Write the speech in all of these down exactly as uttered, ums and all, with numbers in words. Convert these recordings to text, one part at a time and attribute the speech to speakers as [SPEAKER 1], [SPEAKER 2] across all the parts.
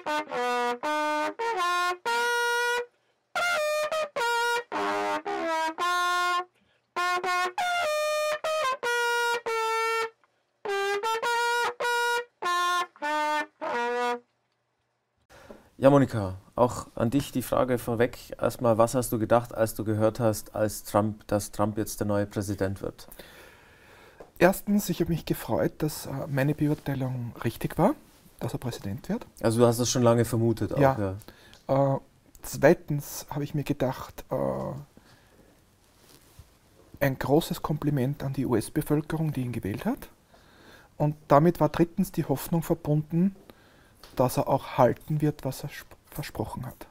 [SPEAKER 1] Ja, Monika, auch an dich die Frage vorweg. Erstmal, was hast du gedacht, als du gehört hast, als Trump, dass Trump jetzt der neue Präsident wird?
[SPEAKER 2] Erstens, ich habe mich gefreut, dass meine Beurteilung richtig war, dass er Präsident wird.
[SPEAKER 1] Also du hast das schon lange vermutet auch,
[SPEAKER 2] ja. ja. Äh, zweitens habe ich mir gedacht, äh, ein großes Kompliment an die U S-Bevölkerung, die ihn gewählt hat. Und damit war drittens die Hoffnung verbunden, dass er auch halten wird, was er versprochen hat.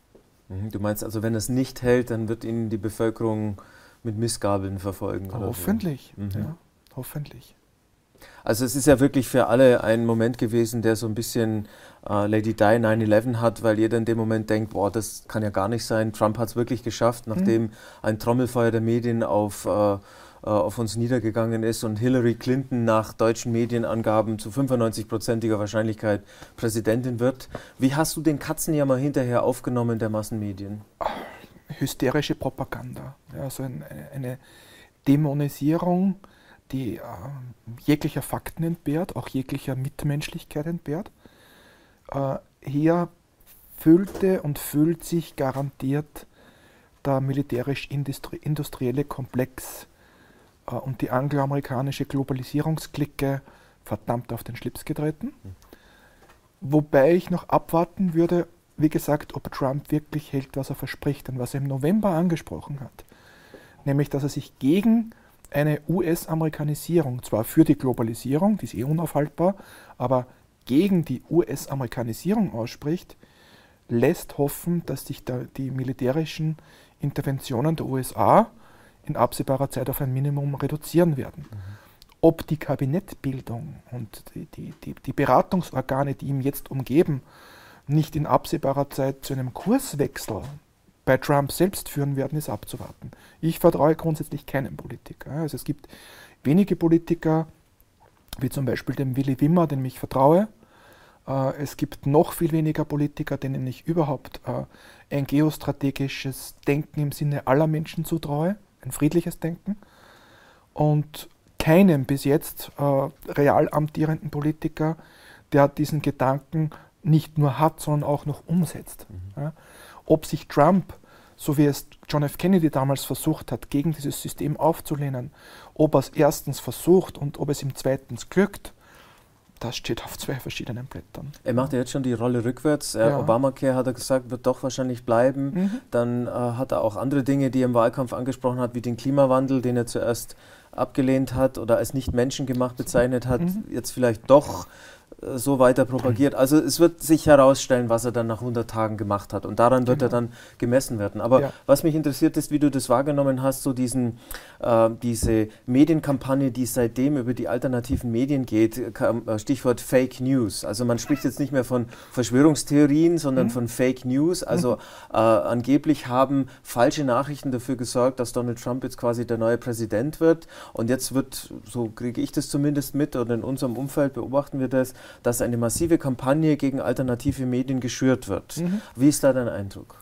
[SPEAKER 1] Du meinst also, wenn er es nicht hält, dann wird ihn die Bevölkerung mit Missgabeln verfolgen?
[SPEAKER 2] Hoffentlich,
[SPEAKER 1] oder so. Mhm.
[SPEAKER 2] ja, hoffentlich.
[SPEAKER 1] Also es ist ja wirklich für alle ein Moment gewesen, der so ein bisschen äh, Lady Di neun elf hat, weil jeder in dem Moment denkt, boah, das kann ja gar nicht sein. Trump hat es wirklich geschafft, nachdem mhm. ein Trommelfeuer der Medien auf, äh, auf uns niedergegangen ist und Hillary Clinton nach deutschen Medienangaben zu fünfundneunzig-prozentiger Wahrscheinlichkeit Präsidentin wird. Wie hast du den Katzenjammer hinterher aufgenommen der Massenmedien?
[SPEAKER 2] Hysterische Propaganda, ja, also eine, eine Dämonisierung, die äh, jeglicher Fakten entbehrt, auch jeglicher Mitmenschlichkeit entbehrt. Äh, hier fühlte und fühlt sich garantiert der militärisch-industrielle Komplex äh, und die angloamerikanische Globalisierungsklicke verdammt auf den Schlips getreten. Mhm. Wobei ich noch abwarten würde, wie gesagt, ob Trump wirklich hält, was er verspricht und was er im November angesprochen hat. Nämlich, dass er sich gegen eine U S-Amerikanisierung, zwar für die Globalisierung, die ist eh unaufhaltbar, aber gegen die U S-Amerikanisierung ausspricht, lässt hoffen, dass sich da die militärischen Interventionen der U S A in absehbarer Zeit auf ein Minimum reduzieren werden. Mhm. Ob die Kabinettbildung und die, die, die, die Beratungsorgane, die ihn jetzt umgeben, nicht in absehbarer Zeit zu einem Kurswechsel bei Trump selbst führen werden, ist abzuwarten. Ich vertraue grundsätzlich keinem Politiker. Also es gibt wenige Politiker, wie zum Beispiel dem Willy Wimmer, dem ich vertraue. Es gibt noch viel weniger Politiker, denen ich überhaupt ein geostrategisches Denken im Sinne aller Menschen zutraue, ein friedliches Denken. Und keinem bis jetzt real amtierenden Politiker, der diesen Gedanken nicht nur hat, sondern auch noch umsetzt. Mhm. Ja. Ob sich Trump, so wie es John F. Kennedy damals versucht hat, gegen dieses System aufzulehnen, ob er es erstens versucht und ob es ihm zweitens glückt, das steht auf zwei verschiedenen Blättern.
[SPEAKER 1] Er macht ja jetzt schon die Rolle rückwärts. Ja. Obamacare, hat er gesagt, wird doch wahrscheinlich bleiben. Mhm. Dann äh, hat er auch andere Dinge, die er im Wahlkampf angesprochen hat, wie den Klimawandel, den er zuerst abgelehnt hat oder als nicht menschengemacht bezeichnet hat, mhm. jetzt vielleicht doch so weiter propagiert. Also es wird sich herausstellen, was er dann nach hundert Tagen gemacht hat und daran wird genau. er dann gemessen werden. Aber ja. was mich interessiert ist, wie du das wahrgenommen hast, so diesen, äh, diese Medienkampagne, die seitdem über die alternativen Medien geht, kam, äh, Stichwort Fake News. Also man spricht jetzt nicht mehr von Verschwörungstheorien, sondern mhm. von Fake News. Also äh, angeblich haben falsche Nachrichten dafür gesorgt, dass Donald Trump jetzt quasi der neue Präsident wird und jetzt wird, so kriege ich das zumindest mit oder in unserem Umfeld beobachten wir das, dass eine massive Kampagne gegen alternative Medien geschürt wird. Mhm. Wie ist da dein Eindruck?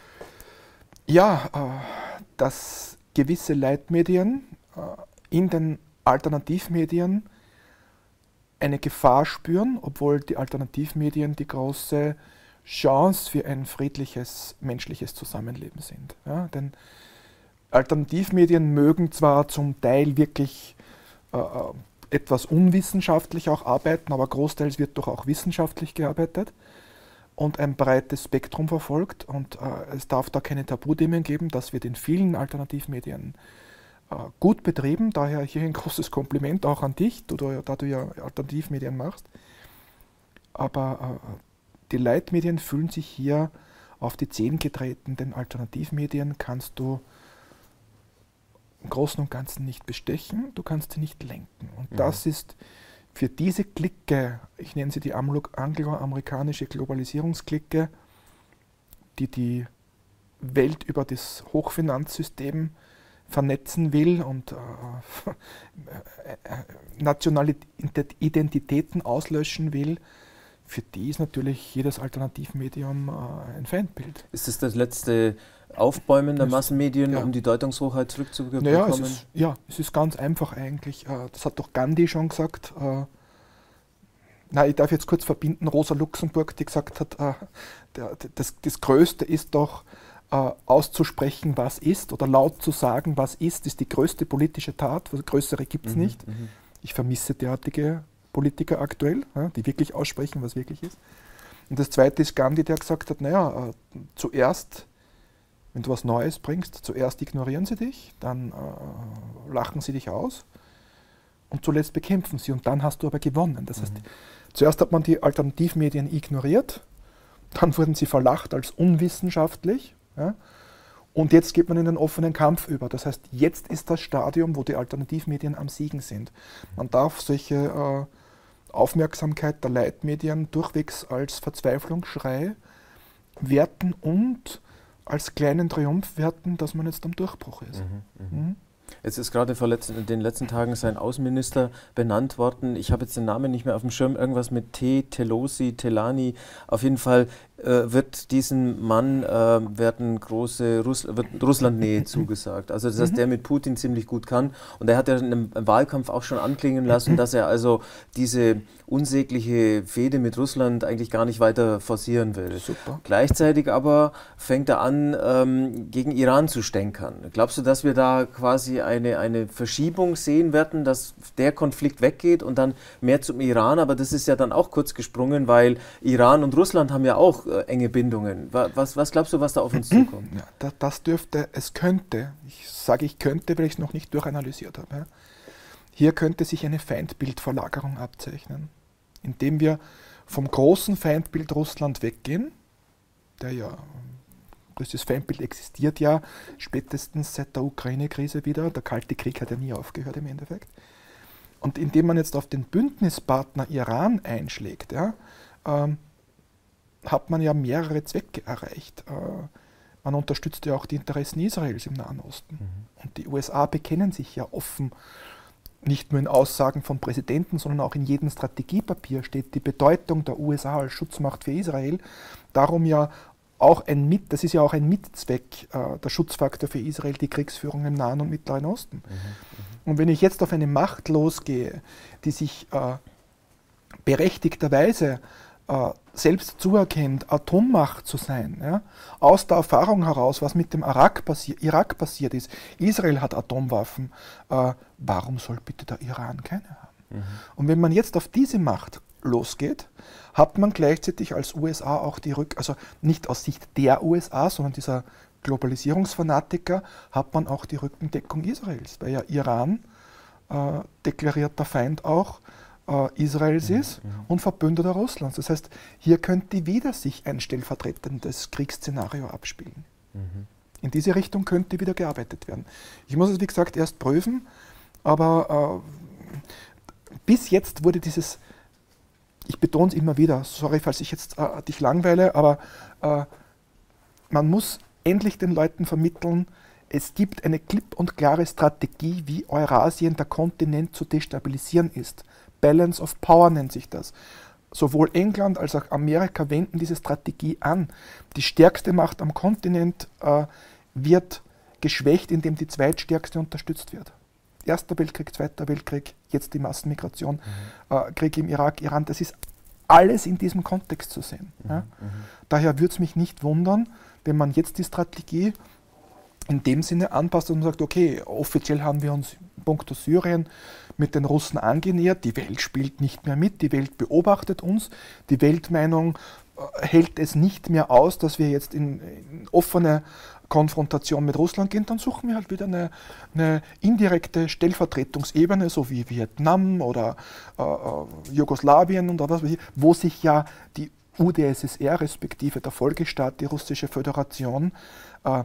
[SPEAKER 2] Ja, äh, dass gewisse Leitmedien äh, in den Alternativmedien eine Gefahr spüren, obwohl die Alternativmedien die große Chance für ein friedliches, menschliches Zusammenleben sind. Ja, denn Alternativmedien mögen zwar zum Teil wirklich äh, etwas unwissenschaftlich auch arbeiten, aber großteils wird doch auch wissenschaftlich gearbeitet und ein breites Spektrum verfolgt. Und äh, es darf da keine Tabuthemen geben, das wird in vielen Alternativmedien äh, gut betrieben. Daher hier ein großes Kompliment auch an dich, du, da du ja Alternativmedien machst. Aber äh, die Leitmedien fühlen sich hier auf die Zehen getreten, denn Alternativmedien kannst du im Großen und Ganzen nicht bestechen, du kannst sie nicht lenken. Und mhm. das ist für diese Clique, ich nenne sie die angloamerikanische Globalisierungsklicke, die die Welt über das Hochfinanzsystem vernetzen will und äh, nationale Identitäten auslöschen will, für die ist natürlich jedes Alternativmedium äh, ein Feindbild.
[SPEAKER 1] Ist das das letzte Aufbäumen der Massenmedien, ja. um die Deutungshoheit zurückzubekommen?
[SPEAKER 2] Naja, es ist, ja, es ist ganz einfach eigentlich. Das hat doch Gandhi schon gesagt. Äh, na, ich darf jetzt kurz verbinden, Rosa Luxemburg, die gesagt hat, äh, der, das, das Größte ist doch, äh, auszusprechen, was ist, oder laut zu sagen, was ist, ist die größte politische Tat. Was Größere gibt es mhm, nicht. Mhm. Ich vermisse derartige Politiker aktuell, ja, die wirklich aussprechen, was wirklich ist. Und das Zweite ist Gandhi, der gesagt hat, naja, äh, zuerst, wenn du was Neues bringst, zuerst ignorieren sie dich, dann äh, lachen sie dich aus und zuletzt bekämpfen sie und dann hast du aber gewonnen. Das mhm. heißt, zuerst hat man die Alternativmedien ignoriert, dann wurden sie verlacht als unwissenschaftlich, ja, und jetzt geht man in den offenen Kampf über. Das heißt, jetzt ist das Stadium, wo die Alternativmedien am Siegen sind. Man darf solche äh, Aufmerksamkeit der Leitmedien durchwegs als Verzweiflungsschrei werten und als kleinen Triumph werten, dass man jetzt am Durchbruch ist. Mhm,
[SPEAKER 1] mhm. Jetzt ist gerade vor letzten, in den letzten Tagen sein Außenminister benannt worden. Ich habe jetzt den Namen nicht mehr auf dem Schirm. Irgendwas mit T, Telosi, Telani. Auf jeden Fall äh, wird diesem Mann äh, werden große Russ wird Russlandnähe zugesagt. Also dass mhm. der mit Putin ziemlich gut kann. Und er hat ja in einem Wahlkampf auch schon anklingen lassen, dass er also diese unsägliche Fehde mit Russland eigentlich gar nicht weiter forcieren will.
[SPEAKER 2] Super.
[SPEAKER 1] Gleichzeitig aber fängt er an, ähm, gegen Iran zu stänkern. Glaubst du, dass wir da quasi eine, eine Verschiebung sehen werden, dass der Konflikt weggeht und dann mehr zum Iran? Aber das ist ja dann auch kurz gesprungen, weil Iran und Russland haben ja auch äh, enge Bindungen. Was, was glaubst du, was da auf uns zukommt?
[SPEAKER 2] Ja, das, das dürfte, es könnte, ich sage ich könnte, weil ich es noch nicht durchanalysiert habe. Ja. Hier könnte sich eine Feindbildverlagerung abzeichnen, indem wir vom großen Feindbild Russland weggehen, der ja, das Feindbild existiert ja spätestens seit der Ukraine-Krise wieder, der Kalte Krieg hat ja nie aufgehört im Endeffekt. Und indem man jetzt auf den Bündnispartner Iran einschlägt, ja, ähm, hat man ja mehrere Zwecke erreicht. Äh, man unterstützt ja auch die Interessen Israels im Nahen Osten. Mhm. Und die U S A bekennen sich ja offen, nicht nur in Aussagen von Präsidenten, sondern auch in jedem Strategiepapier steht die Bedeutung der U S A als Schutzmacht für Israel. Darum ja auch ein Mit, das ist ja auch ein Mitzweck, äh, der Schutzfaktor für Israel, die Kriegsführung im Nahen und Mittleren Osten. Mhm, und wenn ich jetzt auf eine Macht losgehe, die sich äh, berechtigterweise äh, selbst zuerkennt, Atommacht zu sein, ja, aus der Erfahrung heraus, was mit dem Irak, passi Irak passiert ist, Israel hat Atomwaffen, äh, warum soll bitte der Iran keine haben? Mhm. Und wenn man jetzt auf diese Macht losgeht, hat man gleichzeitig als U S A auch die Rück, also nicht aus Sicht der U S A, sondern dieser Globalisierungsfanatiker, hat man auch die Rückendeckung Israels, weil ja Iran äh, deklarierter Feind auch äh, Israels mhm. ist und Verbündeter Russlands. Das heißt, hier könnte wieder sich ein stellvertretendes Kriegsszenario abspielen. Mhm. In diese Richtung könnte wieder gearbeitet werden. Ich muss es, wie gesagt, erst prüfen, aber äh, bis jetzt wurde dieses, ich betone es immer wieder, sorry, falls ich jetzt äh, dich langweile, aber äh, man muss endlich den Leuten vermitteln, es gibt eine klipp und klare Strategie, wie Eurasien, der Kontinent, zu destabilisieren ist. Balance of Power nennt sich das. Sowohl England als auch Amerika wenden diese Strategie an. Die stärkste Macht am Kontinent äh, wird geschwächt, indem die zweitstärkste unterstützt wird. Erster Weltkrieg, Zweiter Weltkrieg, jetzt die Massenmigration, mhm. äh, Krieg im Irak, Iran, das ist alles in diesem Kontext zu sehen. Mhm. Ja? Mhm. Daher würde es mich nicht wundern, wenn man jetzt die Strategie in dem Sinne anpasst und sagt, okay, offiziell haben wir uns punkto Syrien mit den Russen angenähert, die Welt spielt nicht mehr mit, die Welt beobachtet uns, die Weltmeinung äh, hält es nicht mehr aus, dass wir jetzt in, in offene Konfrontation mit Russland gehen, dann suchen wir halt wieder eine, eine indirekte Stellvertretungsebene, so wie Vietnam oder äh, Jugoslawien und was, wo sich ja die U d S S R respektive der Folgestaat, die Russische Föderation, äh,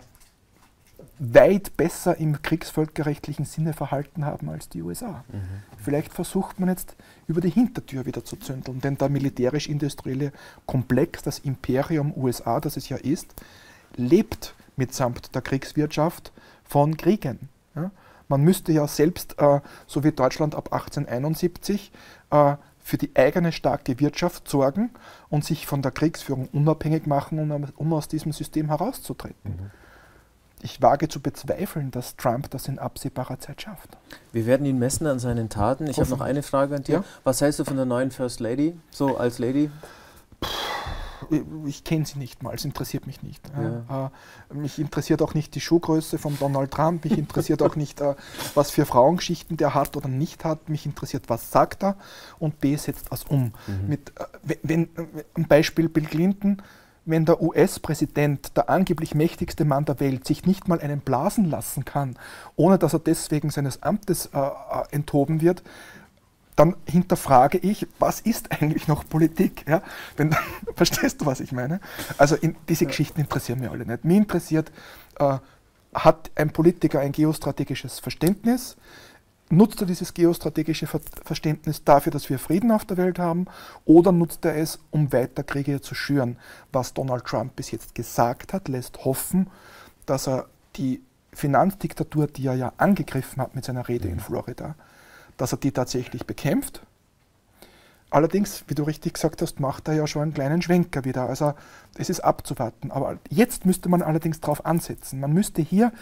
[SPEAKER 2] weit besser im kriegsvölkerrechtlichen Sinne verhalten haben als die U S A. Mhm. Vielleicht versucht man jetzt über die Hintertür wieder zu zündeln, denn der militärisch-industrielle Komplex, das Imperium U S A, das es ja ist, lebt mitsamt der Kriegswirtschaft von Kriegen. Ja? Man müsste ja selbst, äh, so wie Deutschland ab achtzehnhunderteinundsiebzig, äh, für die eigene starke Wirtschaft sorgen und sich von der Kriegsführung unabhängig machen, um, um aus diesem System herauszutreten. Mhm. Ich wage zu bezweifeln, dass Trump das in absehbarer Zeit schafft.
[SPEAKER 1] Wir werden ihn messen an seinen Taten. Ich habe noch eine Frage an dir. Ja? Was hältst du von der neuen First Lady, so als Lady?
[SPEAKER 2] Ich, ich kenne sie nicht mal, es interessiert mich nicht. Ja. Äh, mich interessiert auch nicht die Schuhgröße von Donald Trump, mich interessiert auch nicht, äh, was für Frauengeschichten der hat oder nicht hat. Mich interessiert, was sagt er und B, setzt was um. Mhm. Mit, äh, wenn, ein Beispiel Bill Clinton. Wenn der U S-Präsident, der angeblich mächtigste Mann der Welt, sich nicht mal einen blasen lassen kann, ohne dass er deswegen seines Amtes äh, enthoben wird, dann hinterfrage ich, was ist eigentlich noch Politik? Ja? Wenn, verstehst du, was ich meine? Also in, diese Geschichten interessieren mich alle nicht. Mich interessiert, äh, hat ein Politiker ein geostrategisches Verständnis? Nutzt er dieses geostrategische Verständnis dafür, dass wir Frieden auf der Welt haben, oder nutzt er es, um weiter Kriege zu schüren? Was Donald Trump bis jetzt gesagt hat, lässt hoffen, dass er die Finanzdiktatur, die er ja angegriffen hat mit seiner Rede in Florida, dass er die tatsächlich bekämpft. Allerdings, wie du richtig gesagt hast, macht er ja schon einen kleinen Schwenker wieder. Also es ist abzuwarten. Aber jetzt müsste man allerdings darauf ansetzen. Man müsste hier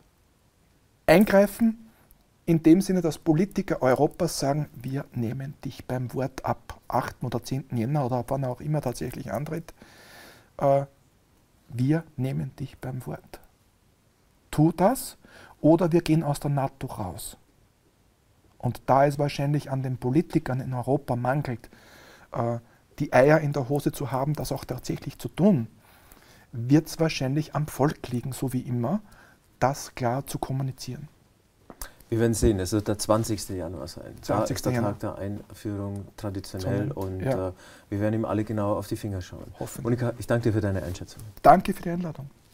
[SPEAKER 2] eingreifen, in dem Sinne, dass Politiker Europas sagen, wir nehmen dich beim Wort ab achten oder zehnten Jänner oder wann er auch immer tatsächlich antritt. Äh, wir nehmen dich beim Wort. Tu das oder wir gehen aus der NATO raus. Und da es wahrscheinlich an den Politikern in Europa mangelt, äh, die Eier in der Hose zu haben, das auch tatsächlich zu tun, wird es wahrscheinlich am Volk liegen, so wie immer, das klar zu kommunizieren.
[SPEAKER 1] Wir werden sehen, es wird der zwanzigste Januar sein. Da
[SPEAKER 2] zwanzigste
[SPEAKER 1] ist der
[SPEAKER 2] Januar.
[SPEAKER 1] Tag der Einführung traditionell
[SPEAKER 2] Sondern,
[SPEAKER 1] und
[SPEAKER 2] ja.
[SPEAKER 1] äh, wir werden ihm alle genau auf die Finger schauen.
[SPEAKER 2] Hoffentlich.
[SPEAKER 1] Monika, ich danke dir für deine Einschätzung.
[SPEAKER 2] Danke für die Einladung.